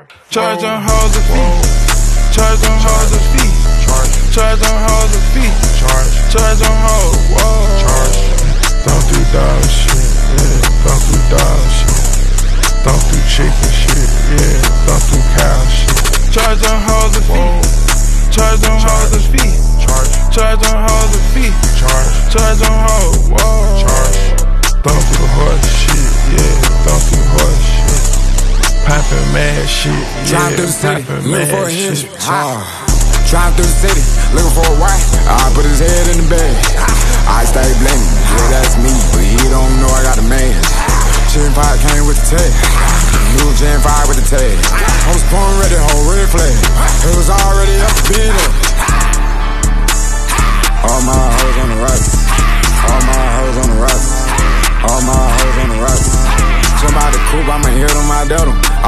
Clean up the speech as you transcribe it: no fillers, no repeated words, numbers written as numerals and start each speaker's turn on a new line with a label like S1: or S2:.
S1: Charge them hoes a fee. Charge them hoes a fee. Charge them hoes a fee. Charge them hoes. Don't do dog shit. Yeah. Don't do dog shit. Don't do chicken shit. Yeah. Don't do cow shit. Charge them hoes a fee. Charge them hoes a fee. Charge them hoes a fee. Charge them hoes. Don't do horse shit. Yeah. Don't do horse shit. Poppin' mad shit,
S2: Driving through the city, looking for a hinge. Driving through the city, looking for a wife. I put his head in the bag. I stay blending, yeah, that's me, but he don't know I got the man. Gen 5 came with the tag. New Gen 5 with the tag. I was born ready, whole red flag. It was already up to beat up. All my hoes on the right. All my hoes on the right. All my hoes on the right. Somebody cool, I'ma hit on my daughter.